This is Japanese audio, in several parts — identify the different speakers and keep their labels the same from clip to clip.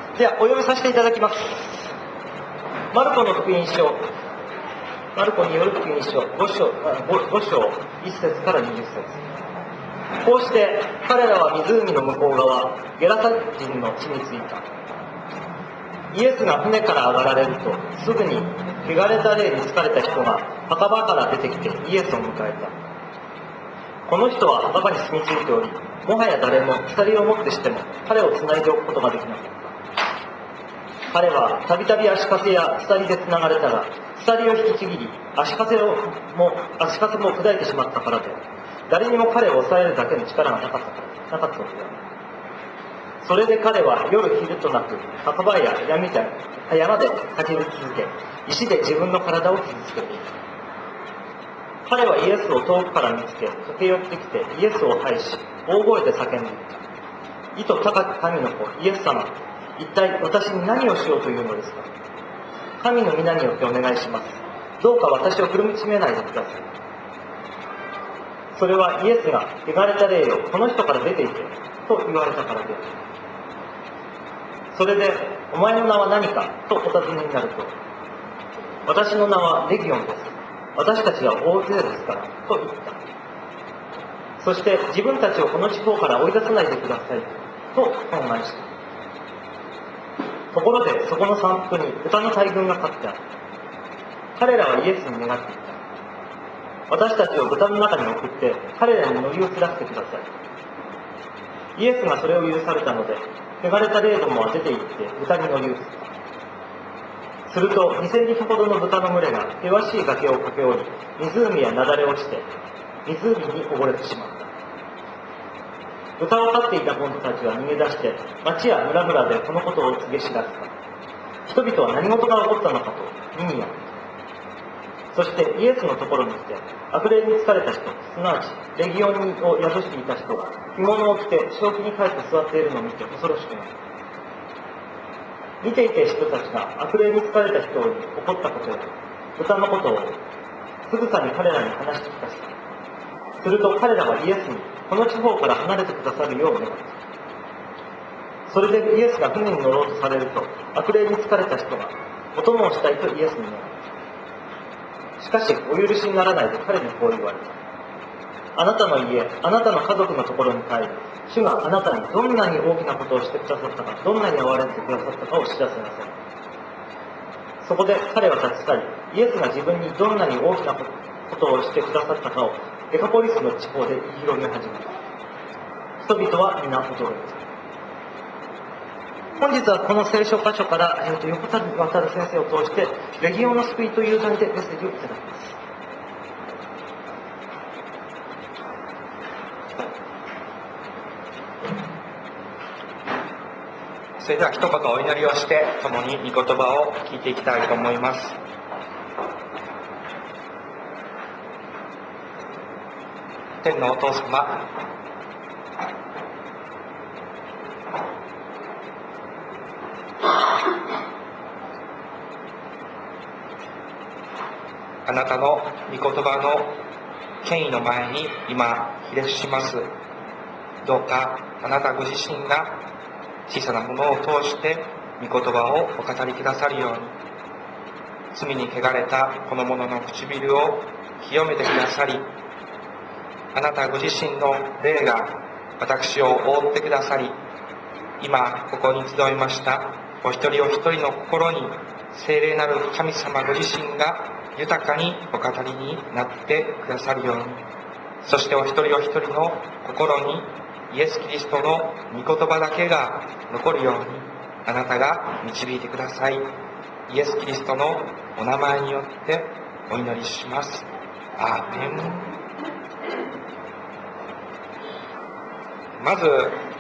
Speaker 1: ではお読みさせていただきます。マルコの福音書、マルコによる福音書5章1節から20節。こうして彼らは湖の向こう側ゲラサ人の地に着いた。イエスが船から上がられると、すぐに汚れた霊に疲れた人が墓場から出てきてイエスを迎えた。この人は墓場に住み着いており、もはや誰も鎖を持ってしても彼をつないでおくことができなかった。彼はたびたび足かせや鎖でつながれたが、鎖を引きちぎり足かせも砕いてしまったからで、誰にも彼を抑えるだけの力がなかったのである。それで彼は夜昼となく墓場や山で叫び続け、石で自分の体を傷つけていた。彼はイエスを遠くから見つけ、駆け寄ってきてイエスを拝し、大声で叫んでいた。意図高き神の子イエス様、一体私に何をしようというのですか。神の皆によってお願いします。どうか私を苦しめないでください。それはイエスが汚れた霊よ、この人から出ていけと言われたからである。それで、お前の名は何かとお尋ねになると、私の名はレギオンです。私たちは大勢ですからと言った。そして自分たちをこの地方から追い出さないでくださいと懇願した。ところでそこの山腹に豚の大群が立ってある。彼らはイエスに願っていた。私たちを豚の中に送って彼らに乗り移らせてください。イエスがそれを許されたので、汚れた霊どもは出て行って豚に乗り移った。すると2000匹ほどの豚の群れが険しい崖を駆け下り、湖や雪崩をして湖に溺れてしまった。豚を飼っていた者たちは逃げ出して町や村々でこのことを告げ知らせた。人々は何事が起こったのかと見にやった。そしてイエスのところに来て、悪霊に疲れた人、すなわちレギオンを宿していた人が着物を着て正気に帰って座っているのを見て恐ろしくなった。見ていた人たちが悪霊に疲れた人に起こったことや豚のことをつぶさに彼らに話して聞かせた。すると彼らはイエスにこの地方から離れてくださるよう願った。それでイエスが船に乗ろうとされると、悪霊に疲れた人がお供をしたいとイエスに願った。しかしお許しにならないと彼にこう言われた。あなたの家、あなたの家族のところに帰り、主があなたにどんなに大きなことをしてくださったか、どんなに憐れんでくださったかを知らせなさい。そこで彼は立ち去り、イエスが自分にどんなに大きなことをしてくださったかをデカポリスの地方で言い広げ始めた。人々は皆驚いた。本日はこの聖書箇所から、横田渡先生を通してレギオンの救いという題でメッセージをいただきます。
Speaker 2: それでは一言お祈りをして共に御言葉を聞いていきたいと思います。天のお父様、あなたの御言葉の権威の前に今ひれ伏します。どうかあなたご自身が小さなものを通して御言葉をお語りくださるように、罪に汚れたこの者の唇を清めてくださり、あなたご自身の霊が私を覆ってくださり、今ここに集いましたお一人お一人の心に聖霊なる神様ご自身が豊かにお語りになってくださるように、そしてお一人お一人の心にイエス・キリストの御言葉だけが残るようにあなたが導いてください。イエス・キリストのお名前によってお祈りします。アーメン。まず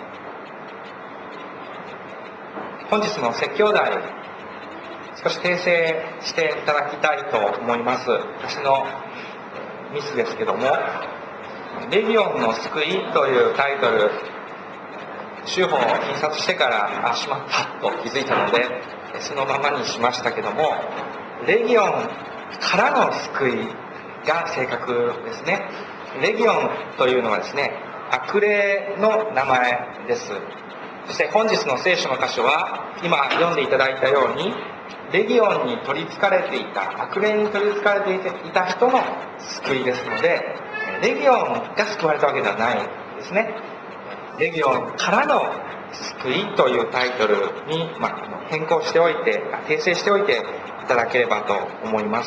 Speaker 2: 本日の説教題、少し訂正していただきたいと思います。私のミスですけども、レギオンの救いというタイトル、週報を印刷してからしまったと気づいたのでそのままにしましたけども、レギオンからの救いが正確ですね。レギオンというのはですね、悪霊の名前です。 そして本日の聖書の箇所は今読んでいただいたように、レギオンに取りつかれていた、悪霊に取りつかれていた人の救いですので、レギオンが救われたわけではないですね。レギオンからの救いというタイトルに、変更しておいて、訂正しておいていただければと思います。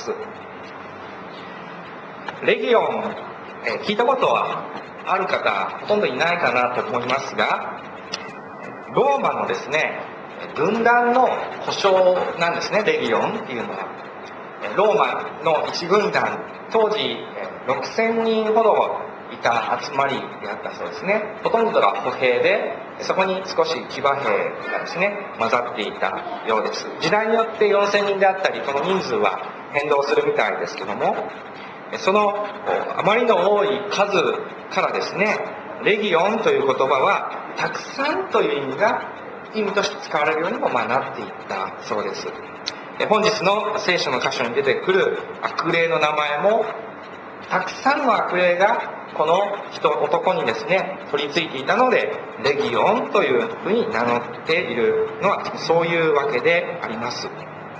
Speaker 2: レギオン、聞いたことはある方ほとんどいないかなと思いますが、ローマのですね、軍団の呼称なんですね、レギオンっていうのは。ローマの一軍団、当時6000人ほどいた集まりであったそうですね。ほとんどが歩兵で、そこに少し騎馬兵がですね、混ざっていたようです。時代によって4000人であったり、この人数は変動するみたいですけども、そのあまりの多い数からですね、レギオンという言葉はたくさんという意味として使われるようにもなっていったそうです。本日の聖書の箇所に出てくる悪霊の名前も、たくさんの悪霊がこの男にですね取り付いていたので、レギオンというふうに名乗っているのはそういうわけであります。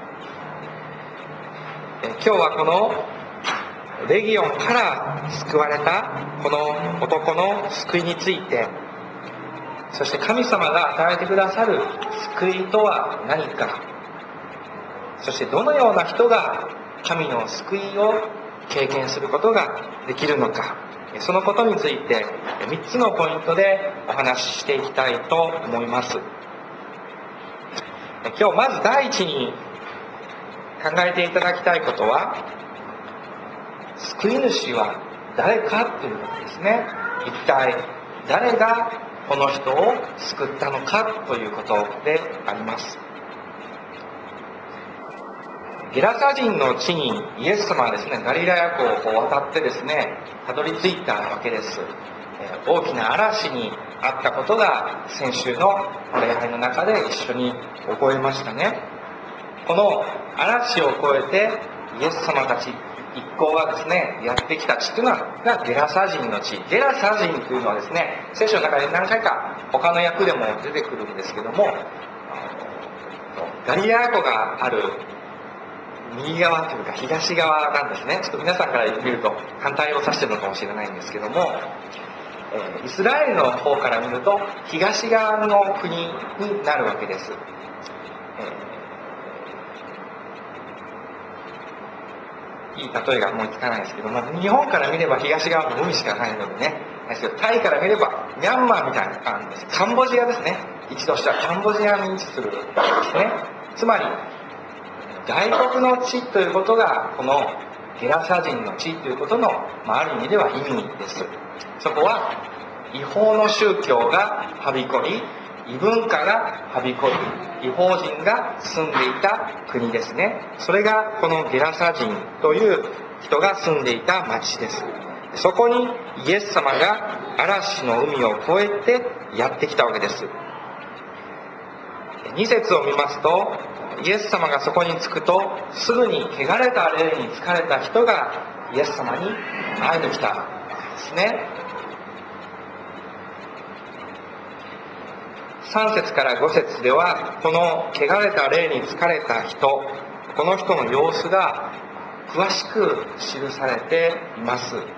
Speaker 2: 今日はこのレギオンから救われたこの男の救いについて、そして神様が与えてくださる救いとは何か、そしてどのような人が神の救いを経験することができるのか、そのことについて3つのポイントでお話ししていきたいと思います。今日まず第一に考えていただきたいことは、救い主は誰かということですね。一体誰がこの人を救ったのかということであります。ゲラサ人の地にイエス様はですね、ガリラヤ湖を渡ってですね、たどり着いたわけです。大きな嵐にあったことが先週の礼拝の中で一緒に覚えましたね。この嵐を越えてイエス様たち一行がですねやってきた地というのがゲラサ人の地。ゲラサ人というのはですね、聖書の中で何回か他の訳でも出てくるんですけども、ガリラヤ湖がある右側というか東側なんですね。ちょっと皆さんから見ると反対を指してるのかもしれないんですけども、イスラエルの方から見ると東側の国になるわけです。いい例えが思いつかないですけども、日本から見れば東側の海しかないのでね、タイから見ればミャンマーみたいな感じです。カンボジアですね。位置としてはカンボジアに位置するわけですね。つまり外国の地ということがこのゲラサ人の地ということの、ある意味では意味です。そこは違法の宗教がはびこり、異文化がはびこり、違法人が住んでいた国ですね。それがこのゲラサ人という人が住んでいた町です。そこにイエス様が嵐の海を越えてやってきたわけです。2節を見ますと、イエス様がそこに着くと、すぐに汚れた霊に疲れた人がイエス様に会いに来たわけですね。3節から5節では、この汚れた霊に疲れた人、この人の様子が詳しく記されています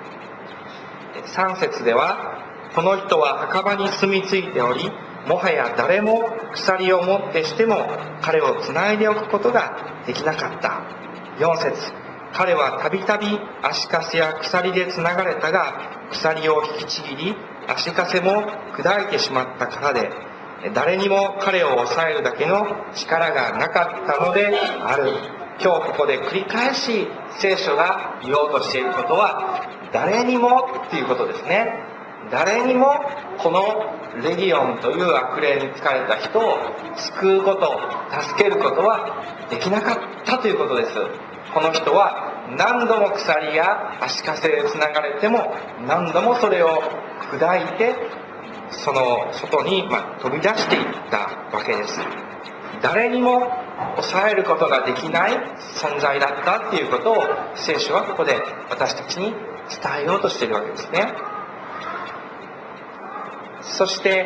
Speaker 2: 。3節では、この人は墓場に住み着いており、もはや誰も鎖をもってしても彼をつないでおくことができなかった。4節、彼はたびたび足かせや鎖でつながれたが、鎖を引きちぎり足かせも砕いてしまったからで、誰にも彼を抑えるだけの力がなかったのである。今日ここで繰り返し聖書が言おうとしていることは、誰にもっていうことですね。誰にもこのレギオンという悪霊に疲れた人を救うこと、助けることはできなかったということです。この人は何度も鎖や足かせでつながれても、何度もそれを砕いてその外に飛び出していったわけです。誰にも抑えることができない存在だったっていうことを聖書はここで私たちに伝えようとしているわけですね。そして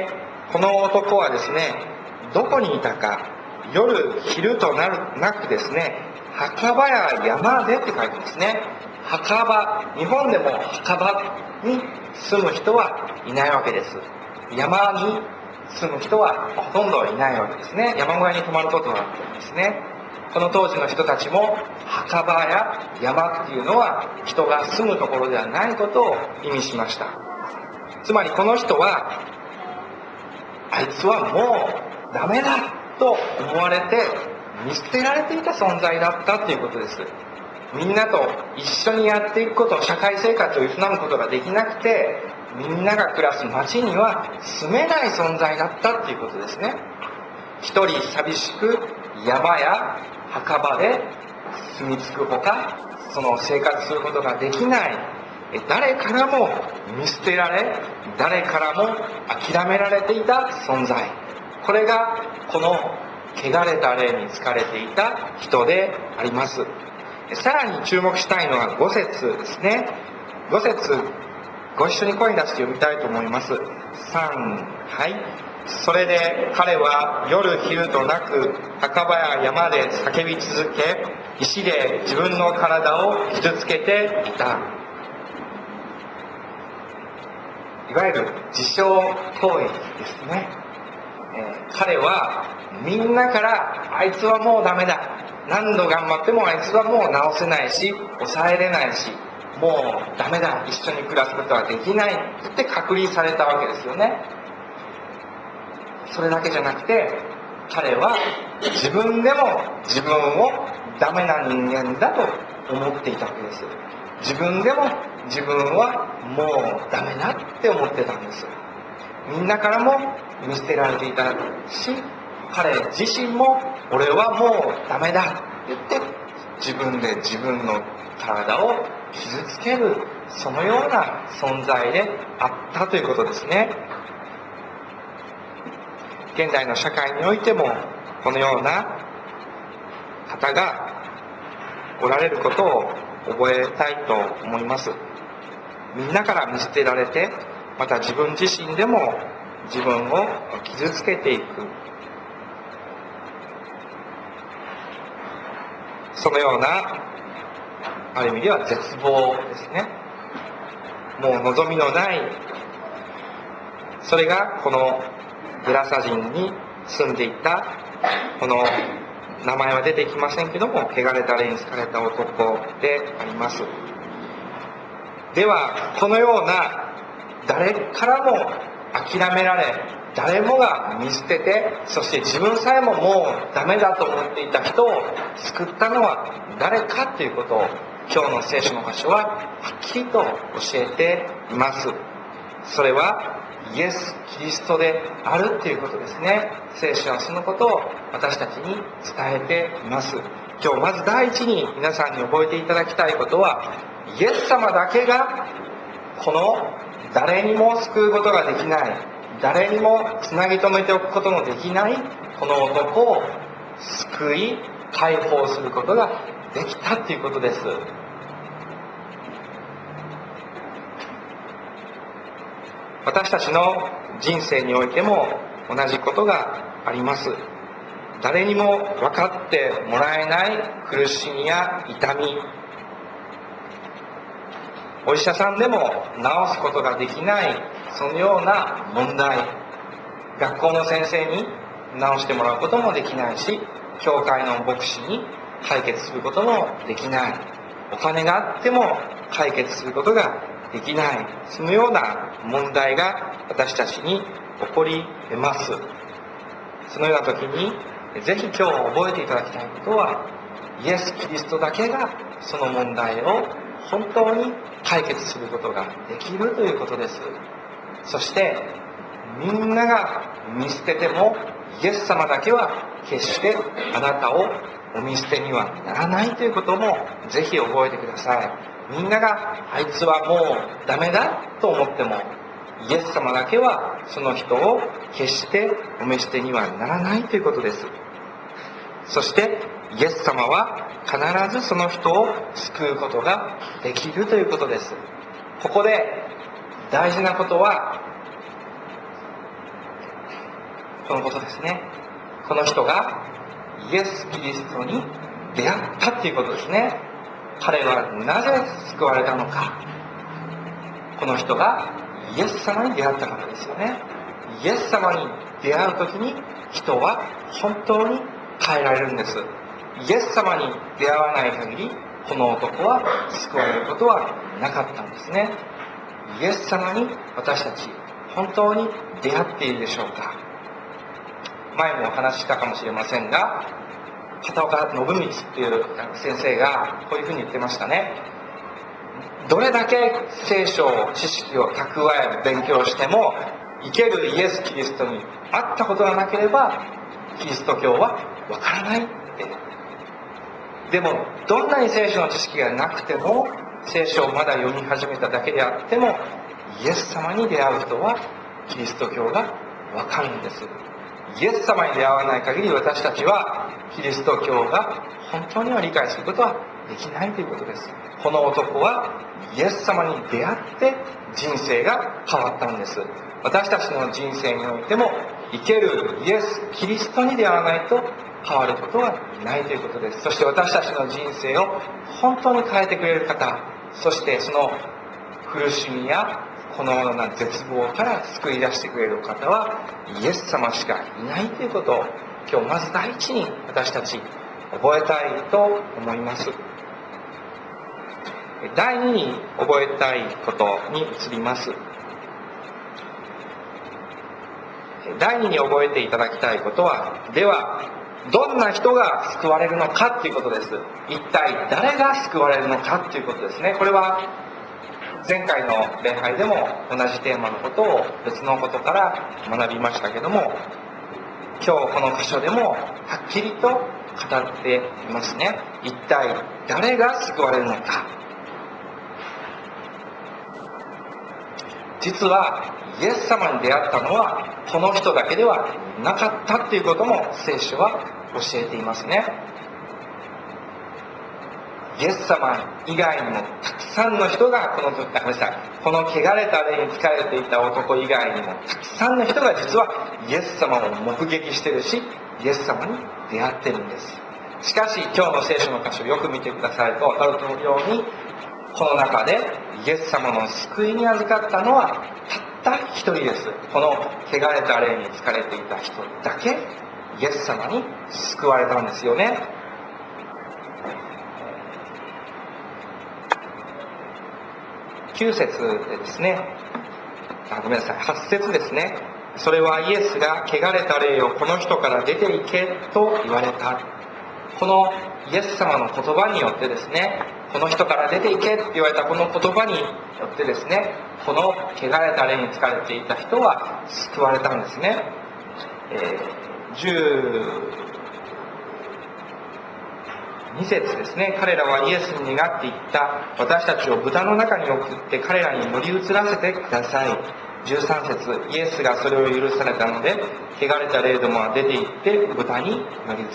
Speaker 2: この男はですね、どこにいたか、夜昼となくですね、墓場や山でって書いてますね。墓場、日本でも墓場に住む人はいないわけです。山に住む人はほとんどいないわけですね。山小屋に泊まることがあってですね、この当時の人たちも墓場や山っていうのは人が住むところではないことを意味しました。つまりこの人は、あいつはもうダメだと思われて見捨てられていた存在だったということです。みんなと一緒にやっていくこと、社会生活を営むことができなくて、みんなが暮らす町には住めない存在だったということですね。一人寂しく山や墓場で住み着くほか、その生活することができない、誰からも見捨てられ、誰からも諦められていた存在、これがこの汚れた霊に疲れていた人であります。さらに注目したいのは5節ですね。5節ご一緒に声に出して読みたいと思います。3、はい。それで彼は夜昼となく墓場や山で叫び続け、石で自分の体を傷つけていた。いわゆる自傷行為ですね。彼はみんなからあいつはもうダメだ、何度頑張ってもあいつはもう治せないし抑えれないしもうダメだ、一緒に暮らすことはできないって隔離されたわけですよね。それだけじゃなくて、彼は自分でも自分をダメな人間だと思っていたわけです。自分でも自分はもうダメだって思ってたんです。みんなからも見捨てられていたし、彼自身も俺はもうダメだって言って自分で自分の体を傷つける、そのような存在であったということですね。現代の社会においてもこのような方がおられることを覚えたいと思います。みんなから見捨てられて、また自分自身でも自分を傷つけていく、そのようなある意味では絶望ですね。もう望みのない、それがこのゲラサ人に住んでいた、この名前は出てきませんけども、汚れた霊に好かれた男であります。ではこのような誰からも諦められ、誰もが見捨てて、そして自分さえももうダメだと思っていた人を救ったのは誰かということを今日の聖書の箇所ははっきりと教えています。それはイエス・キリストであるということですね。聖書はそのことを私たちに伝えています。今日まず第一に皆さんに覚えていただきたいことは、イエス様だけがこの誰にも救うことができない、誰にもつなぎ止めておくことのできないこの男を救い解放することができたということです。私たちの人生においても同じことがあります。誰にも分かってもらえない苦しみや痛み、お医者さんでも治すことができないそのような問題、学校の先生に治してもらうこともできないし、教会の牧師に解決することもできない、お金があっても解決することができない、そのような問題が私たちに起こり得ます。そのような時にぜひ今日覚えていただきたいことは、イエス・キリストだけがその問題を本当に解決することができるということです。そしてみんなが見捨ててもイエス様だけは決してあなたをお見捨てにはならないということもぜひ覚えてください。みんながあいつはもうダメだと思っても、イエス様だけはその人を決してお見捨てにはならないということです。そしてイエス様は必ずその人を救うことができるということです。ここで大事なことは、 このことですね。この人がイエス・キリストに出会ったっていうことですね。彼はなぜ救われたのか。この人がイエス様に出会ったからですよね。イエス様に出会うときに人は本当に変えられるんです。イエス様に出会わない限り、この男は救われることはなかったんですね。イエス様に私たち本当に出会っているでしょうか。前もお話ししたかもしれませんが、片岡信光っていう先生がこういうふうに言ってましたね。どれだけ聖書知識を蓄え勉強しても、生けるイエス・キリストに会ったことがなければキリスト教はわからないって。でもどんなに聖書の知識がなくても、聖書をまだ読み始めただけであっても、イエス様に出会う人はキリスト教がわかるんです。イエス様に出会わない限り、私たちはキリスト教が本当には理解することはできないということです。この男はイエス様に出会って人生が変わったんです。私たちの人生においても、生けるイエス・キリストに出会わないと変わることはないということです。そして私たちの人生を本当に変えてくれる方、そしてその苦しみやこのような絶望から救い出してくれる方はイエス様しかいないということを、今日まず第一に私たち覚えたいと思います。第二に覚えたいことに移ります。第二に覚えていただきたいことは、ではどんな人が救われるのかということです。一体誰が救われるのかということですね。これは前回の礼拝でも同じテーマのことを別のことから学びましたけども、今日この箇所でもはっきりと語っていますね。一体誰が救われるのか。実はイエス様に出会ったのはこの人だけではなかったということも聖書は教えていますね。イエス様以外にもたくさんの人がこの汚れた霊に疲れていた男以外にもたくさんの人が実はイエス様を目撃しているし、イエス様に出会っているんです。しかし今日の聖書の箇所をよく見てくださると分かるように、この中でイエス様の救いに預かったのはたった一人です。この汚れた霊に疲れていた人だけイエス様に救われたんですよね。9節でですね、8節ですね。それはイエスが汚れた霊をこの人から出て行けと言われた。このイエス様の言葉によってですね、この人から出て行けって言われたこの言葉によってですね、この汚れた霊に疲れていた人は救われたんですね。12節ですね。彼らはイエスに願っていった。私たちを豚の中に送って彼らに乗り移らせてください。13節イエスがそれを許されたので、汚れた霊どもは出て行って豚に乗り移った。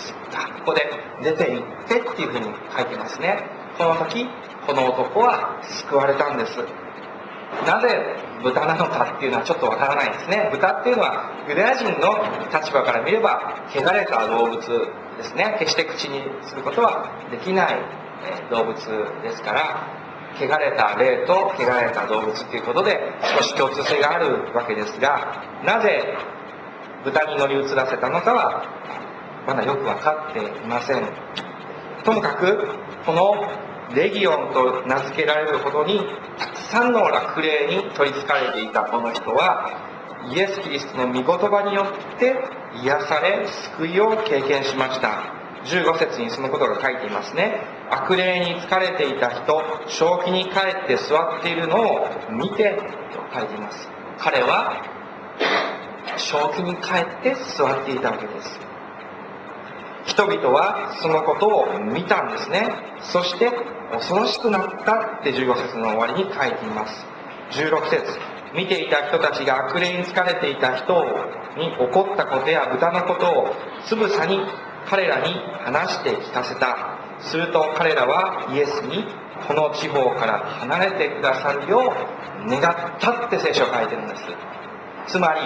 Speaker 2: ここで出て行ってっていうふうに書いてますね。この時この男は救われたんです。なぜ豚なのかっていうのはちょっとわからないですね。豚っていうのはユダヤ人の立場から見れば汚れた動物ですね。決して口にすることはできない動物ですから、汚れた霊と汚れた動物ということで少し共通性があるわけですが、なぜ豚に乗り移らせたのかはまだよく分かっていません。ともかくこのレギオンと名付けられるほどにたくさんの悪霊に取りつかれていたこの人は、イエス・キリストの御言葉によって癒され救いを経験しました。15節にそのことが書いていますね。悪霊に疲れていた人、正気に帰って座っているのを見てと書いています。彼は正気に帰って座っていたわけです。人々はそのことを見たんですね。そして恐ろしくなったって15節の終わりに書いています。16節見ていた人たちが悪霊に疲れていた人に起こったことや豚のことをつぶさに彼らに話して聞かせた。すると彼らはイエスにこの地方から離れてくださるよう願ったって聖書を書いてるんです。つまり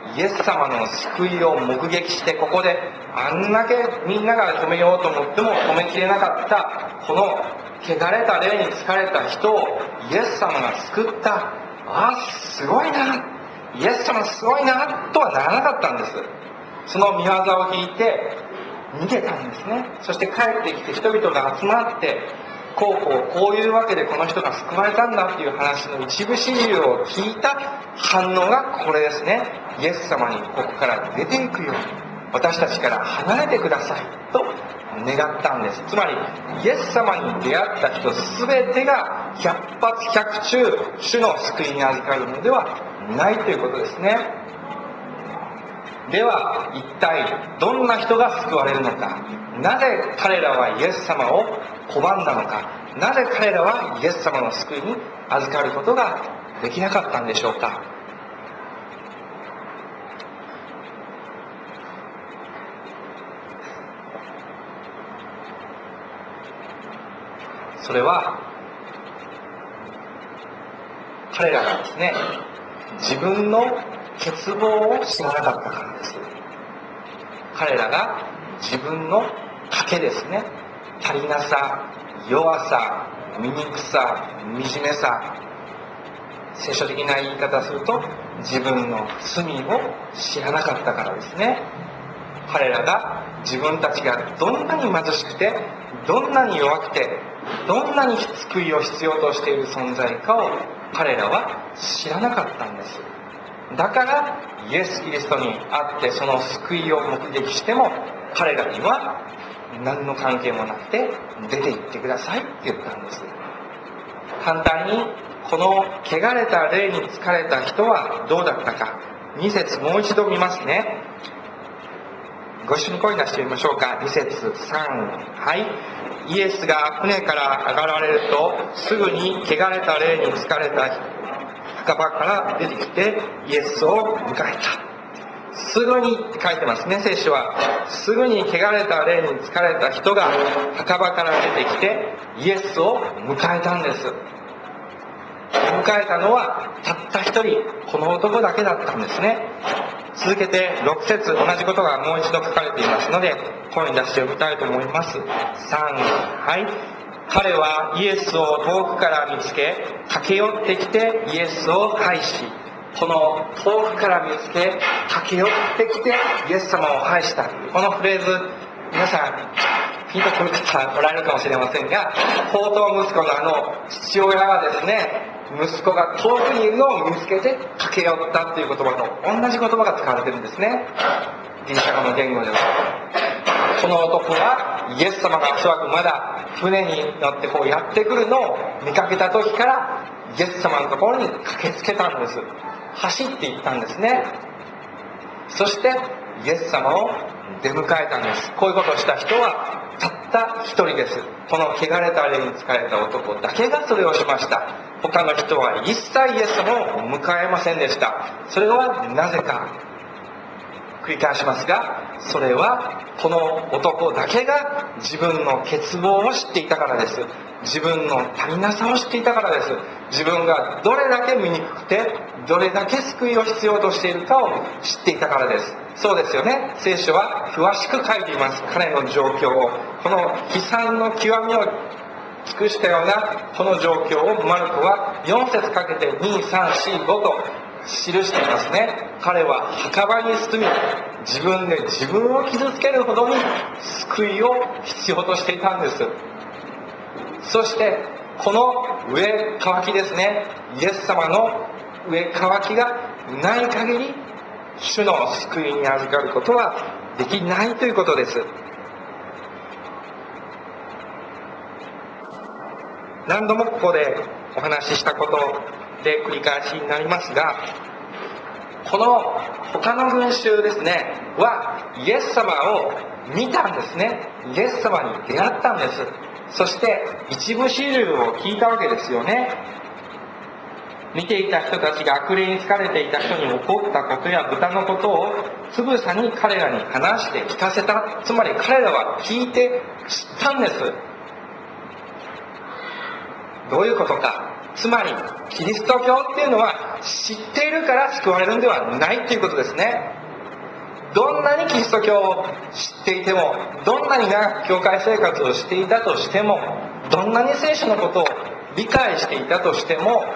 Speaker 2: イエス様の救いを目撃して、ここであんだけみんなが止めようと思っても止めきれなかったこの汚れた霊に疲れた人をイエス様が救った。ああ、すごいな、イエス様すごいなとはならなかったんです。その御業を聞いて逃げたんですね。そして帰ってきて人々が集まって、こういうわけでこの人が救われたんだっていう話の一部始終を聞いた反応がこれですね。イエス様にここから出ていくように、私たちから離れてくださいと願ったんです。つまりイエス様に出会った人全てが100発100中主の救いに預かるのではないということですね。では一体どんな人が救われるのか、なぜ彼らはイエス様を拒んだのか、なぜ彼らはイエス様の救いに預かることができなかったんでしょうか。それは彼らがですね、自分の欠乏を知らなかったからです。彼らが自分の賭けですね、足りなさ、弱さ、醜さ、惨めさ、聖書的な言い方すると自分の罪を知らなかったからですね。彼らが自分たちがどんなに貧しくて、どんなに弱くて、どんなに救いを必要としている存在かを彼らは知らなかったんです。だからイエス・キリストに会ってその救いを目撃しても彼らには何の関係もなくて出て行ってくださいって言ったんです。反対にこの汚れた霊に疲れた人はどうだったか、2節もう一度見ますね。ご一緒に声出してみましょうか。2節3、はい。イエスが船から上がられるとすぐに汚れた霊に疲れた墓場から出てきてイエスを迎えた。すぐにって書いてますね、聖書は。すぐに汚れた霊に疲れた人が墓場から出てきてイエスを迎えたんです。迎えたのはたった一人、この男だけだったんですね。続けて6節、同じことがもう一度書かれていますので声に出して読みたいと思います。3、はい。彼はイエスを遠くから見つけ、駆け寄ってきてイエスを拝し、この遠くから見つけ駆け寄ってきてイエス様を拝した、このフレーズ、皆さんピンとくる方おられるかもしれませんが、放蕩息子の父親がですね、息子が遠くにいるのを見つけて駆け寄ったっていう言葉と同じ言葉が使われてるんですね、ギリシャ語の言語では。この男はイエス様がおそらくまだ船に乗ってこうやってくるのを見かけた時からイエス様のところに駆けつけたんです。走っていったんですね。そしてイエス様を出迎えたんです。こういうことをした人はたった一人です。この汚れた霊に疲れた男だけがそれをしました。他の人は一切イエス様を迎えませんでした。それはなぜか、繰り返しますが、それはこの男だけが自分の欠乏を知っていたからです。自分の足りなさを知っていたからです。自分がどれだけ醜くてどれだけ救いを必要としているかを知っていたからです。そうですよね。聖書は詳しく書いています。彼の状況を、この悲惨の極みを尽くしたようなこの状況をマルコは4節かけて2、3、4、5と記していますね。彼は墓場に住み、自分で自分を傷つけるほどに救いを必要としていたんです。そしてこの上渇きですね、イエス様の上渇きがない限り主の救いに預かることはできないということです。何度もここでお話ししたことで繰り返しになりますが、この他の群衆ですねはイエス様を見たんですね。イエス様に出会ったんです。そして一部始終を聞いたわけですよね。見ていた人たちが悪霊に疲れていた人に起こったことや豚のことをつぶさに彼らに話して聞かせた。つまり彼らは聞いて知ったんです。どういうことか。 つまりキリスト教っていうのは知っているから救われるんではないということですね。どんなにキリスト教を知っていても、どんなに長く教会生活をしていたとしても、どんなに聖書のことを理解していたとしても、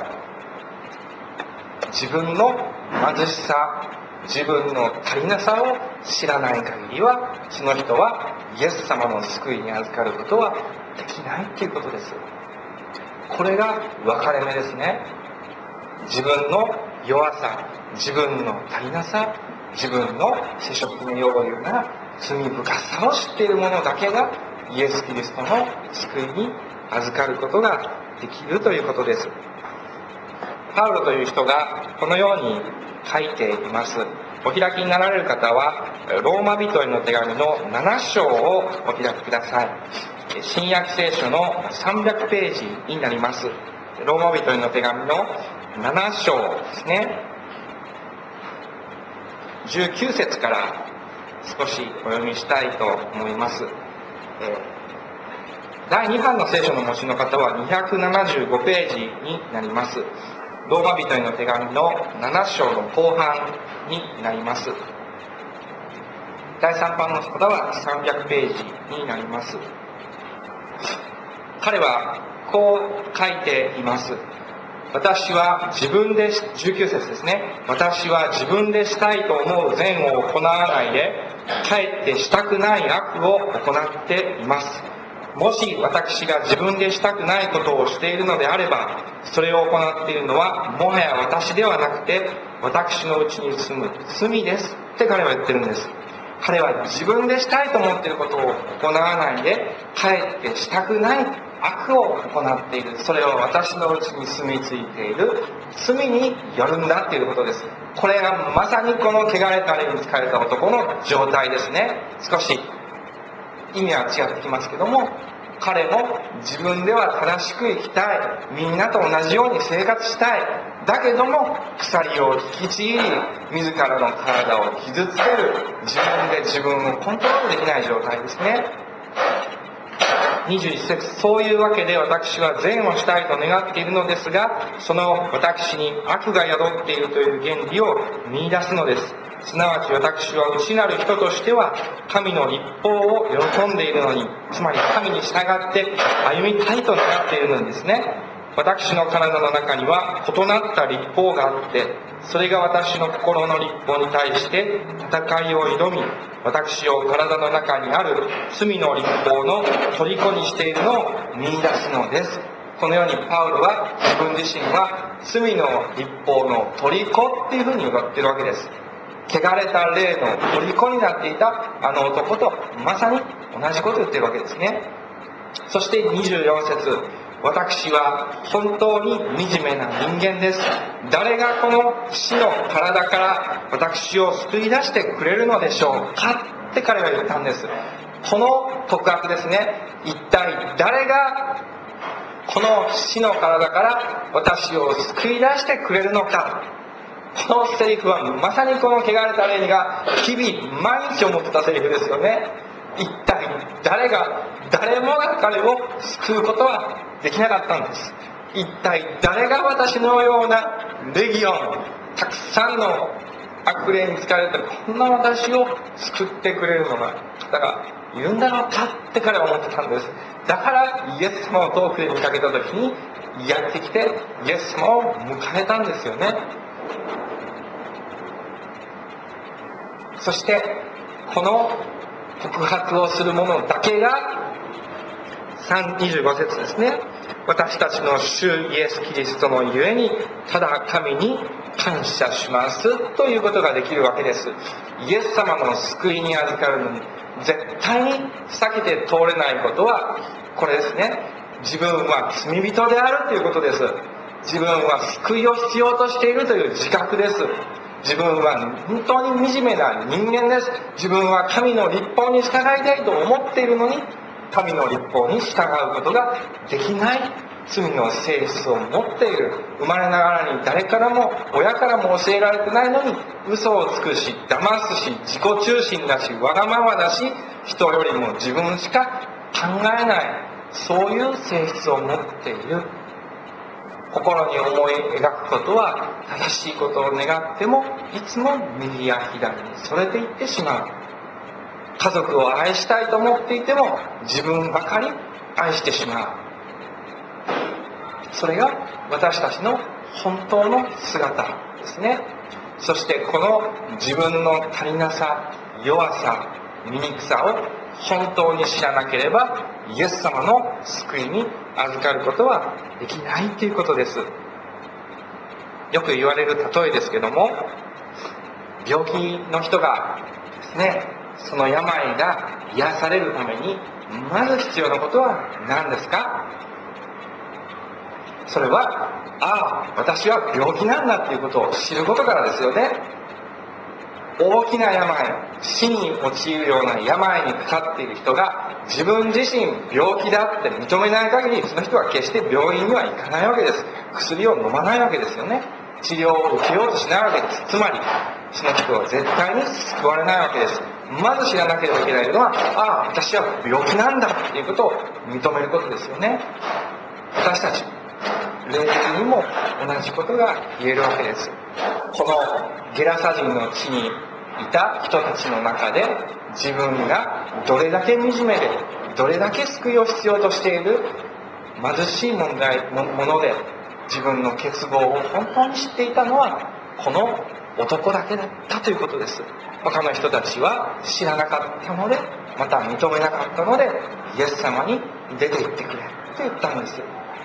Speaker 2: 自分の貧しさ、自分の足りなさを知らない限りは、その人はイエス様の救いに預かることはできないということです。これが分かれ目ですね。自分の弱さ、自分の足りなさ、自分の聖書的にような罪深さを知っている者だけがイエス・キリストの救いに預かることができるということです。パウロという人がこのように書いています。お開きになられる方はローマ人への手紙の7章をお開きください。新約聖書の300ページになります。ローマ人への手紙の7章ですね。19節から少しお読みしたいと思います。第2版の聖書の持ちの方は275ページになります。ローマ人への手紙の7章の後半になります。第3版の方は300ページになります。彼はこう書いています。私は自分で、19節ですね。私は自分でしたいと思う善を行わないで、かえってしたくない悪を行っています。もし私が自分でしたくないことをしているのであれば、それを行っているのはもはや私ではなくて、私のうちに住む罪ですって彼は言ってるんです。彼は自分でしたいと思っていることを行わないで、かえってしたくない悪を行っている。それは私のうちに住み着いている罪によるんだっていうことです。これがまさにこの汚れた霊に疲れた男の状態ですね。少し意味は違ってきますけども、彼も自分では正しく生きたい、みんなと同じように生活したい、だけども鎖を引きちぎり自らの体を傷つける、自分で自分をコントロールできない状態ですね。21節、そういうわけで私は善をしたいと願っているのですが、その私に悪が宿っているという原理を見出すのです。すなわち私は内なる人としては神の立法を喜んでいるのに、つまり神に従って歩みたいと願っているのにですね。私の体の中には異なった立法があって、それが私の心の立法に対して戦いを挑み、私を体の中にある罪の立法の虜にしているのを見出すのです。このようにパウロは自分自身は罪の立法の虜っていうふうに言ってるわけです。汚れた霊の虜になっていたあの男とまさに同じことを言ってるわけですね。そして24節、私は本当に惨めな人間です。誰がこの死の体から私を救い出してくれるのでしょうかって彼は言ったんです。この告白ですね。一体誰がこの死の体から私を救い出してくれるのか。このセリフはまさにこの汚れた霊が日々毎日思ってたセリフですよね。一体誰もが彼を救うことはできなかったんです。一体誰が私のようなレギオン、たくさんの悪霊に疲れたこんな私を救ってくれるのが方がいるんだろうかって彼は思ってたんです。だからイエス様を遠くで見かけた時にやってきてイエス様を迎えたんですよね。そしてこの告白をする者だけが25節ですね。私たちの主イエス・キリストのゆえにただ神に感謝しますということができるわけです。イエス様の救いに預かるのに絶対に避けて通れないことはこれですね。自分は罪人であるということです。自分は救いを必要としているという自覚です。自分は本当に惨めな人間です。自分は神の立法に従いたいと思っているのに神の立法に従うことができない罪の性質を持っている。生まれながらに誰からも親からも教えられてないのに嘘をつくし騙すし自己中心だしわがままだし人よりも自分しか考えない、そういう性質を持っている。 心に思い描くことは正しいことを願ってもいつも右や左にそれていってしまう。家族を愛したいと思っていても自分ばかり愛してしまう。それが私たちの本当の姿ですね。そしてこの自分の足りなさ、弱さ、醜さを本当に知らなければイエス様の救いに預かることはできないということです。よく言われる例えですけども、病気の人がですね、その病が癒されるためにまず必要なことは何ですか？それは、私は病気なんだということを知ることからですよね。大きな病、死に陥るような病にかかっている人が自分自身病気だって認めない限り、その人は決して病院には行かないわけです。薬を飲まないわけですよね。治療を受けようとしないわけです。つまりその人は絶対に救われないわけです。まず知らなければいけないのは、私は病気なんだということを認めることですよね。私たち霊的にも同じことが言えるわけです。このゲラサ人の地にいた人たちの中で、自分がどれだけ惨めでどれだけ救いを必要としている貧しいもので、自分の欠乏を本当に知っていたのはこの男だけだったということです。他の人たちは知らなかったので、また認めなかったので、イエス様に出て行ってくれと言ったんです。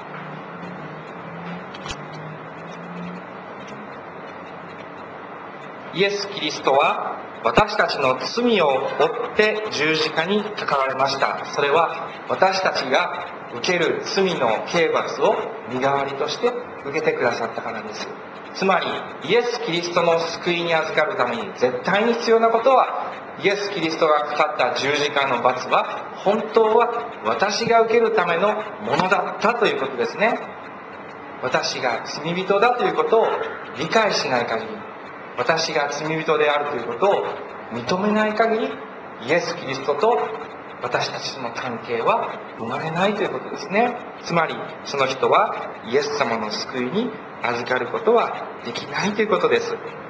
Speaker 2: イエス・キリストは私たちの罪を負って十字架にかかられました。それは私たちが受ける罪の刑罰を身代わりとして受けてくださったからです。つまりイエス・キリストの救いに預かるために絶対に必要なことは、イエス・キリストがかかった十字架の罰は本当は私が受けるためのものだったということですね。私が罪人だということを理解しない限り、私が罪人であるということを認めない限り、イエス・キリストと私たちとの関係は生まれないということですね。つまりその人はイエス様の救いに預かることはできないということです。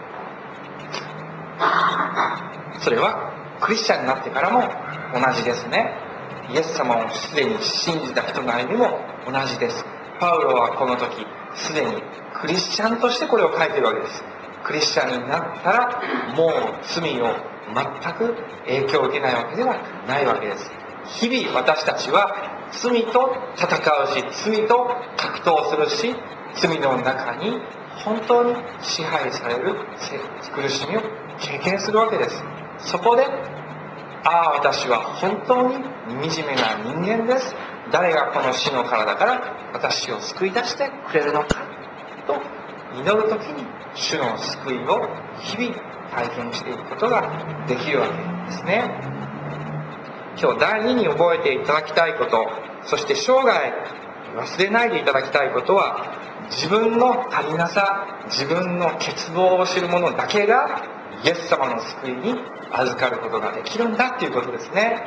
Speaker 2: それはクリスチャンになってからも同じですね。イエス様をすでに信じた人の間にも同じです。パウロはこの時すでにクリスチャンとしてこれを書いているわけです。クリスチャンになったらもう罪を全く影響を受けないわけではないわけです。日々私たちは罪と戦うし、罪と格闘するし、罪の中に本当に支配される苦しみを経験するわけです。そこで、私は本当に惨めな人間です。誰がこの死の体から私を救い出してくれるのかと祈るときに、主の救いを日々体験していくことができるわけですね。今日第2に覚えていただきたいこと、そして生涯忘れないでいただきたいことは、自分の足りなさ、自分の欠乏を知る者だけがイエス様の救いに預かることができるんだということですね。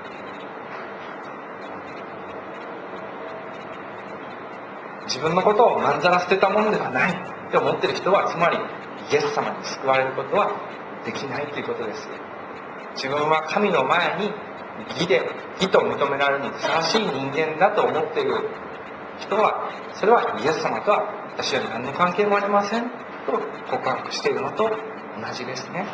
Speaker 2: 自分のことをまんざら捨てたものではないって思っている人は、つまりイエス様に救われることはできないということです。自分は神の前に義と認められるにふさわしい人間だと思っている人は、それはイエス様とは私は何の関係もありませんと告白しているのと同じですね。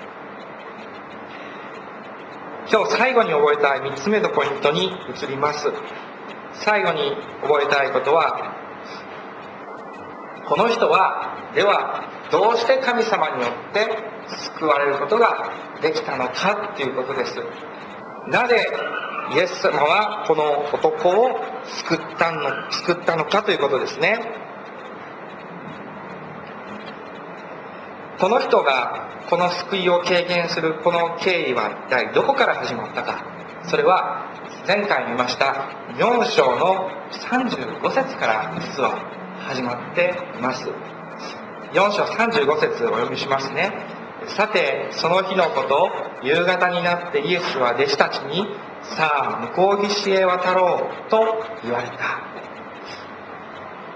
Speaker 2: 今日最後に覚えたい3つ目のポイントに移ります。最後に覚えたいことは、この人はではどうして神様によって救われることができたのかということです。なぜイエス様はこの男を救ったのかということですね。この人がこの救いを経験するこの経緯は一体どこから始まったか。それは前回見ました4章の35節から実は始まっています。4章35節をお読みしますね。さてその日のこと、夕方になってイエスは弟子たちに、さあ向こう岸へ渡ろうと言われた。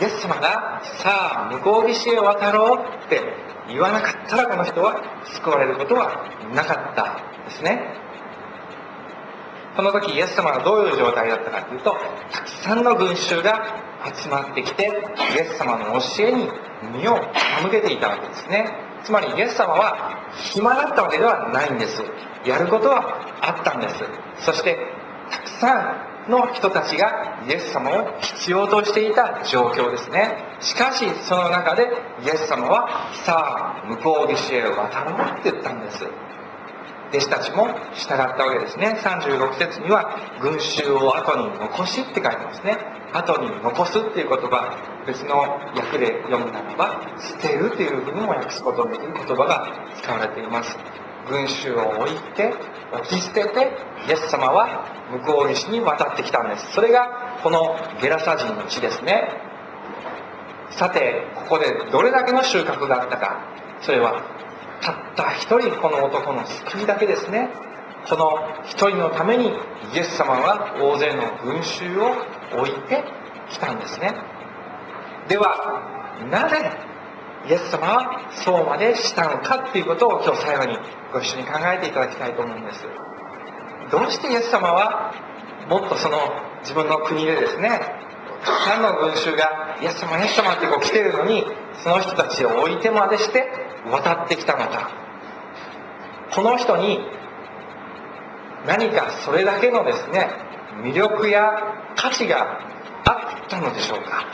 Speaker 2: イエス様がさあ向こう岸へ渡ろうって言わなかったら、この人は救われることはなかったですね。この時イエス様はどういう状態だったかというと、たくさんの群衆が集まってきてイエス様の教えに身を傾けていたわけですね。つまりイエス様は暇だったわけではないんです。やることはあったんです。そしてたくさんの人たちがイエス様を必要としていた状況ですね。しかしその中でイエス様はさあ向こう岸へ渡ろうって言ったんです。弟子たちも従ったわけですね。36節には群衆を後に残しって書いてますね。後に残すっていう言葉、別の訳で読むならば捨てるというふうにも訳すことのできる言葉が使われています。群衆を置き捨ててイエス様は向こう岸に渡ってきたんです。それがこのゲラサ人の地ですね。さてここでどれだけの収穫があったか、それはたった一人、この男の救いだけですね。この一人のためにイエス様は大勢の群衆を置いてきたんですね。ではなぜイエス様はそうまでしたのかっていうことを今日最後にご一緒に考えていただきたいと思うんです。どうしてイエス様はもっとその自分の国でですね、たくさんの群衆がイエス様イエス様って来てるのに、その人たちを置いてまでして渡ってきたのか。この人に何かそれだけのですね、魅力や価値があったのでしょうか。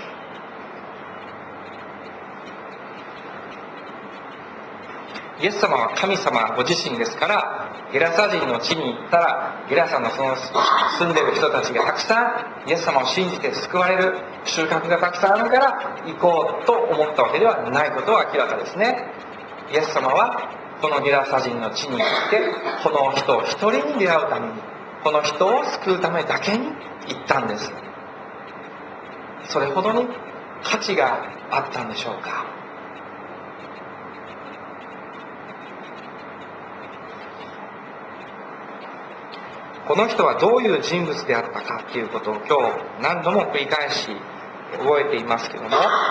Speaker 2: イエス様は神様ご自身ですから、ゲラサ人の地に行ったらゲラサのその住んでいる人たちがたくさんイエス様を信じて救われる、収穫がたくさんあるから行こうと思ったわけではないことは明らかですね。イエス様はこのゲラサ人の地に行って、この人一人に出会うために、この人を救うためだけに行ったんです。それほどに価値があったんでしょうか。この人はどういう人物であったかということを今日何度も繰り返し覚えていますけども、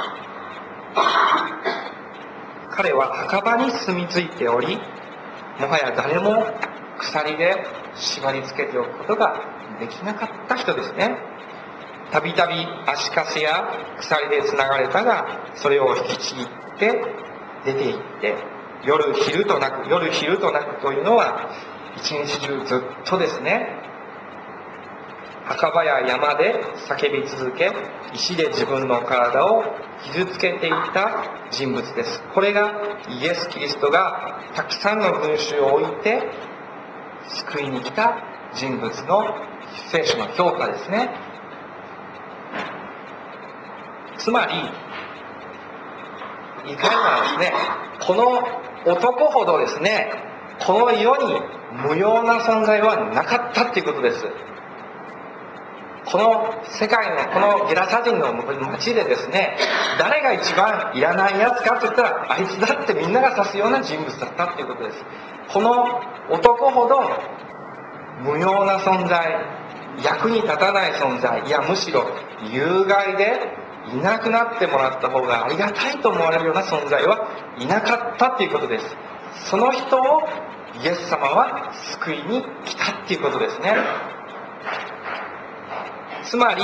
Speaker 2: 彼は墓場に住み着いており、もはや誰も鎖で縛り付けておくことができなかった人ですね。たびたび足かせや鎖でつながれたが、それを引きちぎって出て行って、夜昼となくというのは一日中ずっとですね、墓場や山で叫び続け、石で自分の体を傷つけていた人物です。これがイエス・キリストがたくさんの群衆を置いて救いに来た人物の聖書の評価ですね。つまり言い換えるならですね、この男ほどですね、この世に無用な存在はなかったっていうことです。この世界のこのゲラサ人の町でですね、誰が一番いらないやつかといったら、あいつだってみんなが指すような人物だったっていうことです。この男ほど無用な存在、役に立たない存在、いやむしろ有害でいなくなってもらった方がありがたいと思われるような存在はいなかったっていうことです。その人をイエス様は救いに来たっていうことですね。つまり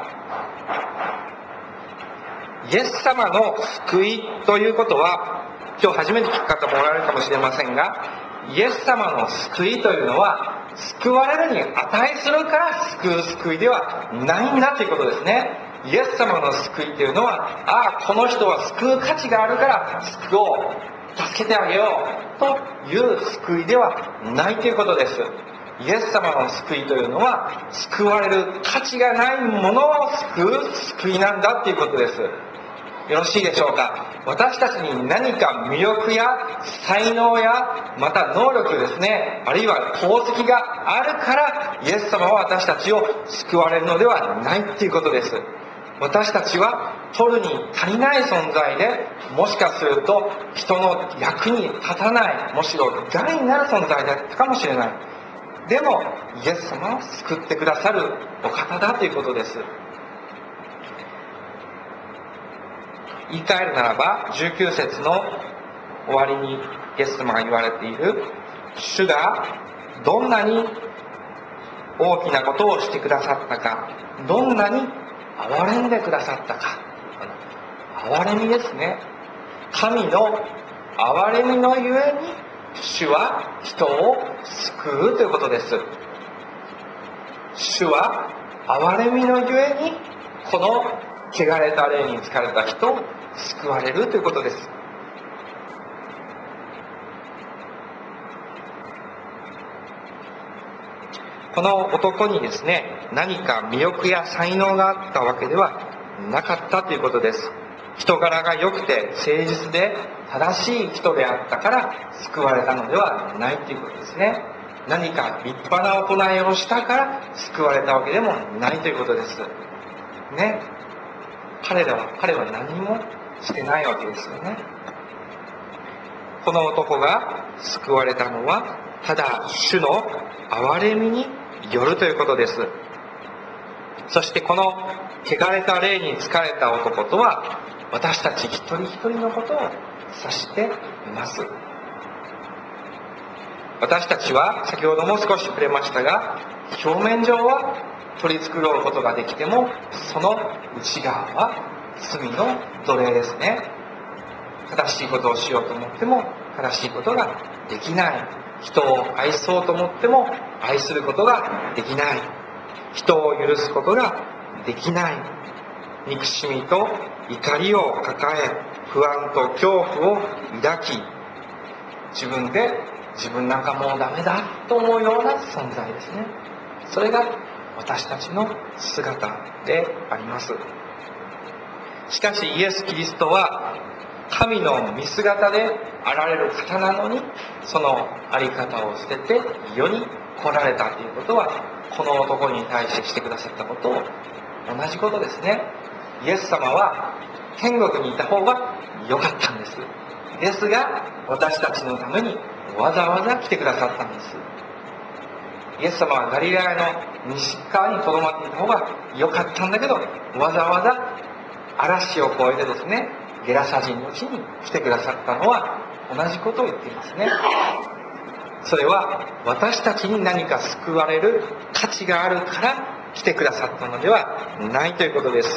Speaker 2: イエス様の救いということは、今日初めて聞く方もおられるかもしれませんが、イエス様の救いというのは救われるに値するから救いではないんだということですね。イエス様の救いというのは、ああこの人は救う価値があるから救おう、助けてあげようという救いではないということです。イエス様の救いというのは、救われる価値がないものを救う救いなんだということです。よろしいでしょうか。私たちに何か魅力や才能やまた能力ですね、あるいは功績があるからイエス様は私たちを救われるのではないっていうことです。私たちは取るに足りない存在で、もしかすると人の役に立たない、むしろ害になる存在だったかもしれない。でもイエス様は救ってくださるお方だということです。 言い換えるならば、19節の終わりにイエス様が言われている、主がどんなに大きなことをしてくださったか、どんなに憐れんでくださったか。憐れみですね。神の憐れみのゆえに主は人を救うということです。主は憐れみのゆえにこの汚れた霊に疲れた人を救われるということです。この男にですね、何か魅力や才能があったわけではなかったということです。人柄が良くて誠実で正しい人であったから救われたのではないということですね。何か立派な行いをしたから救われたわけでもないということですね。彼は何もしてないわけですよね。この男が救われたのはただ主の憐れみによるということです。そしてこの汚れた霊に疲れた男とは私たち一人一人のことを指しています。私たちは先ほども少し触れましたが、表面上は取り繕うことができてもその内側は罪の奴隷ですね。正しいことをしようと思っても正しいことができない。人を愛そうと思っても愛することができない。人を許すことができない。憎しみと怒りを抱え、不安と恐怖を抱き、自分なんかもうダメだと思うような存在ですね。それが私たちの姿であります。しかしイエス・キリストは神の見姿であられる方なのに、そのあり方を捨てて世に来られたということは、この男に対してしてくださったことを同じことですね。イエス様は天国にいた方が良かったんです。ですが私たちのためにわざわざ来てくださったんです。イエス様はガリラヤの西側にとどまっていた方が良かったんだけど、わざわざ嵐を越えてですね、ゲラサ人の地に来てくださったのは同じことを言っていますね。それは私たちに何か救われる価値があるから来てくださったのではないということです。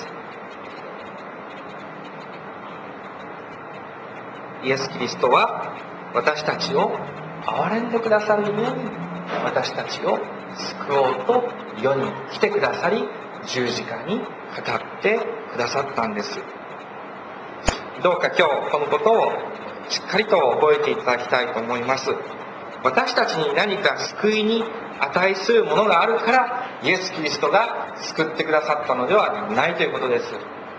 Speaker 2: イエス・キリストは私たちを憐れんでくださるゆえに、私たちを救おうと世に来てくださり、十字架にかかってくださったんです。どうか今日このことをしっかりと覚えていただきたいと思います。私たちに何か救いに値するものがあるからイエス・キリストが救ってくださったのではないということです。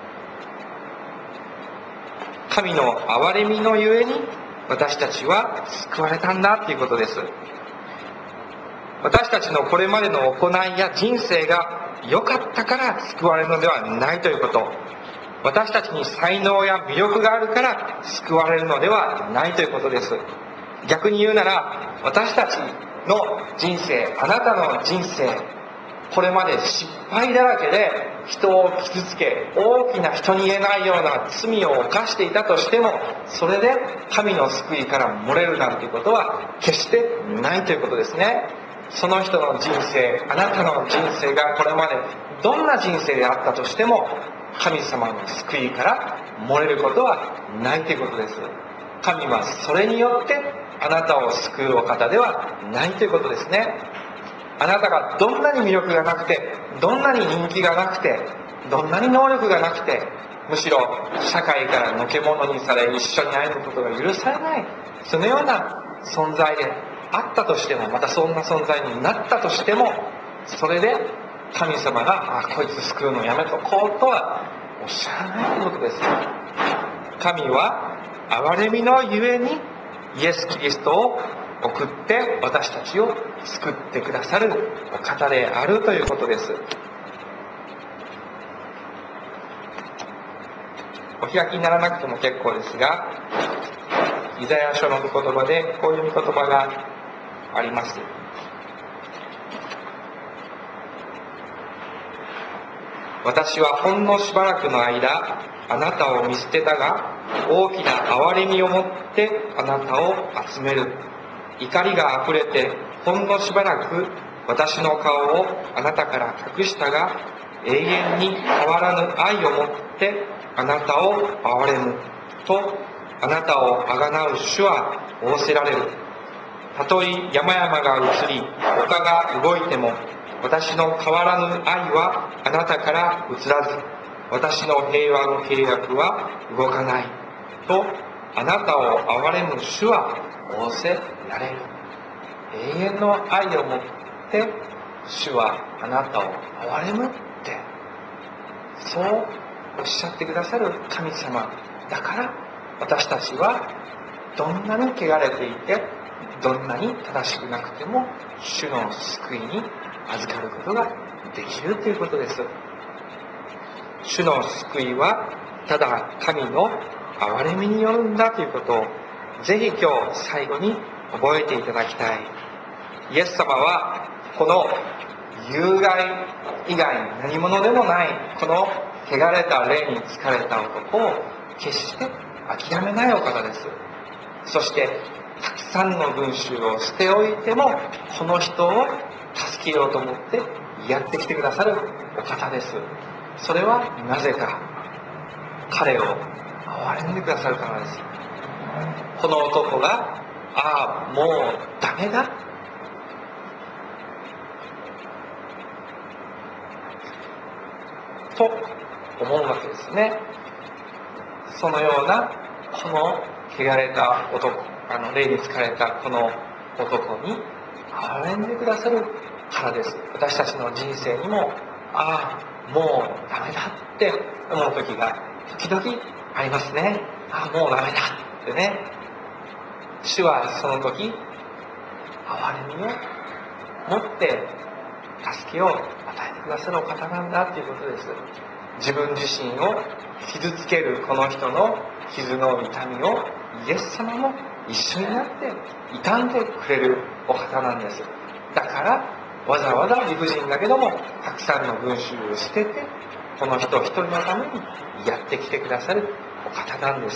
Speaker 2: 神の憐れみのゆえに私たちは救われたんだということです。私たちのこれまでの行いや人生が良かったから救われるのではないということ。私たちに才能や魅力があるから救われるのではないということです。逆に言うなら、私たちの人生、あなたの人生、これまで失敗だらけで人を傷つけ、大きな人に言えないような罪を犯していたとしても、それで神の救いから漏れるなんていうことは決してないということですね。その人の人生、あなたの人生がこれまでどんな人生であったとしても、神様の救いから漏れることはないということです。神はそれによってあなたを救うお方ではないということですね。あなたがどんなに魅力がなくて、どんなに人気がなくて、どんなに能力がなくて、むしろ社会からのけ者にされ、一緒に歩むことが許されない、そのような存在であったとしても、またそんな存在になったとしても、それで神様がこいつ救うのやめとこうとはおっしゃらないということです。神は憐れみのゆえにイエス・キリストを送って私たちを救ってくださるお方であるということです。お開きにならなくても結構ですが、イザヤ書の御言葉でこういう御言葉があります。 私はほんのしばらくの間あなたを見捨てたが、大きな憐れみをもってあなたを集める。怒りがあふれてほんのしばらく私の顔をあなたから隠したが、永遠に変わらぬ愛をもってあなたを憐れむと、あなたをあがなう主は仰せられる。たとえ山々が移り丘が動いても、私の変わらぬ愛はあなたから移らず、私の平和の契約は動かないと、あなたを憐れむ主は仰せられる。永遠の愛をもって主はあなたを憐れむって、そうおっしゃってくださる神様だから、私たちはどんなに汚れていて、どんなに正しくなくても主の救いに預かることができるということです。主の救いはただ神の憐れみによるんだということを、ぜひ今日最後に覚えていただきたい。イエス様はこの有害以外何者でもないこの汚れた霊に疲れた男を決して諦めないお方です。そしてたくさんの群衆を捨ておいても、この人を助けようと思ってやってきてくださるお方です。それはなぜか、彼を憐れんでくださるからです。この男がもうダメだと思うわけですね。そのようなこの汚れた男、霊に疲れたこの男に憐れんでくださるからです。私たちの人生にももうダメだって思う時が時々ありますね。もうダメだってね。主はその時憐れみを持って助けを与えてくださるお方なんだということです。自分自身を傷つけるこの人の傷の痛みをイエス様も一緒になって痛んでくれるお方なんです。だからわざわざ理不尽だけどもたくさんの群衆を捨てて、この人一人のためにやってきてくださるお方なんです。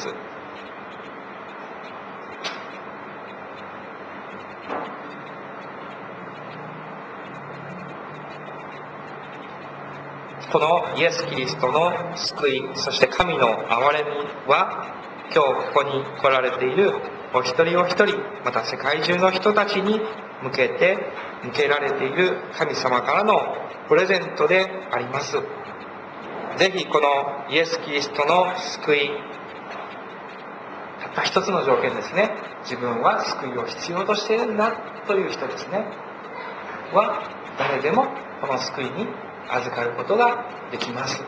Speaker 2: このイエス・キリストの救い、そして神の憐れみは、今日ここに来られているお一人お一人、また世界中の人たちに向けられている神様からのプレゼントであります。ぜひこのイエス・キリストの救い、たった一つの条件ですね。自分は救いを必要としているんだという人ですね。は、誰でもこの救いに預かることができます。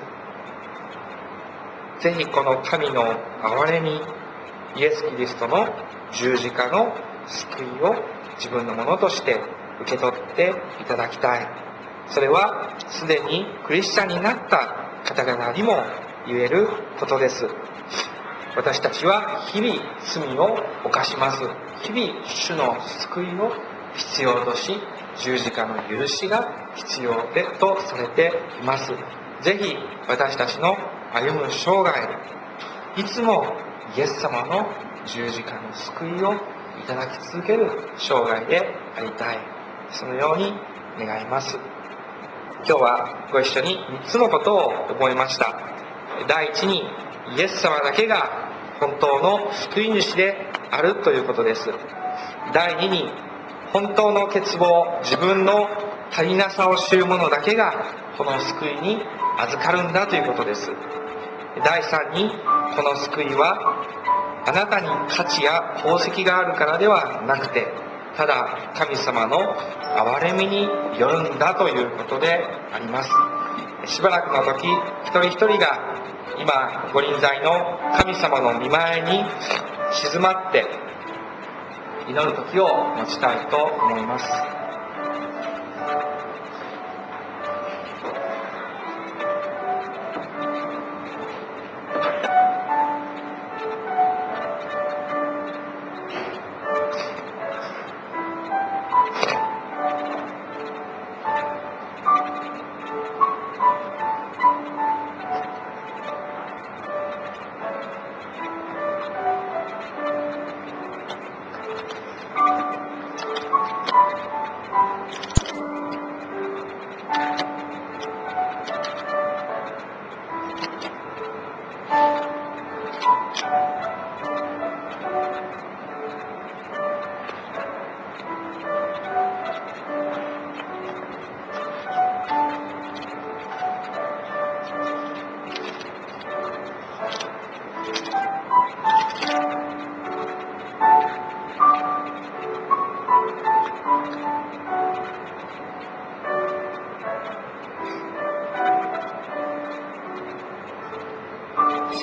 Speaker 2: ぜひこの神の憐れみ、イエス・キリストの十字架の救いを自分のものとして受け取っていただきたい。それはすでにクリスチャンになった方々にも言えることです。私たちは日々罪を犯します。日々主の救いを必要とし、十字架の許しが必要とされています。ぜひ私たちの歩む生涯、いつもイエス様の十字架の救いをいただき続ける生涯でありたい。そのように願います。今日はご一緒に3つのことを覚えました。第一に、イエス様だけが本当の救い主であるということです。第二に、本当の欠乏、自分の足りなさを知る者だけがこの救いに預かるんだということです。第三に、この救いはあなたに価値や功績があるからではなくて、ただ神様の憐れみによるんだということであります。しばらくの時、一人一人が今ご臨在の神様の御前に静まって祈る時を持ちたいと思います。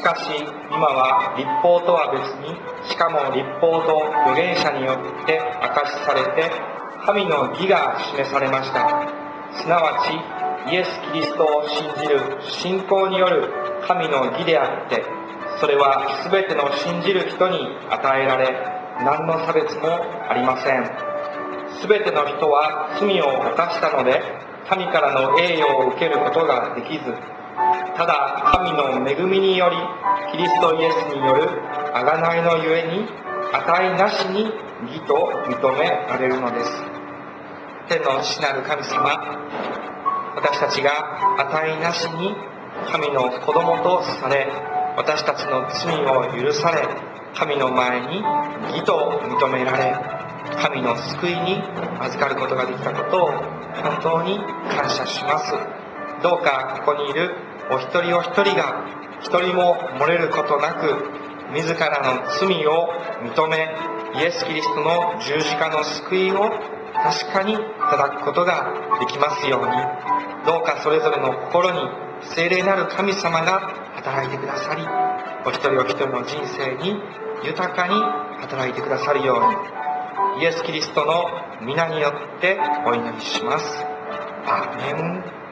Speaker 2: かし今は律法とは別に、しかも律法と預言者によって明かしされて、神の義が示されました。すなわちイエス・キリストを信じる信仰による神の義であって、それは全ての信じる人に与えられ、何の差別もありません。全ての人は罪を犯したので、神からの栄誉を受けることができず、ただ神の恵みによりキリストイエスによる贖いのゆえに、値なしに義と認められるのです。天の父なる神様、私たちが値なしに神の子供とされ、私たちの罪を許され、神の前に義と認められ、神の救いに預かることができたことを本当に感謝します。どうかここにいるお一人お一人が一人も漏れることなく、自らの罪を認め、イエス・キリストの十字架の救いを確かにいただくことができますように、どうかそれぞれの心に聖霊なる神様が働いてくださり、お一人お一人の人生に豊かに働いてくださるように、イエス・キリストの皆によってお祈りします。アーメン。